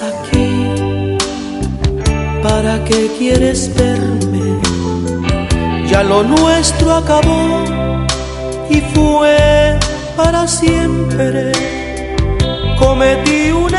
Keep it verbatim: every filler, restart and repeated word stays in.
aquí? ¿Para qué quieres verme? Ya lo nuestro acabó y fue para siempre. Cometí un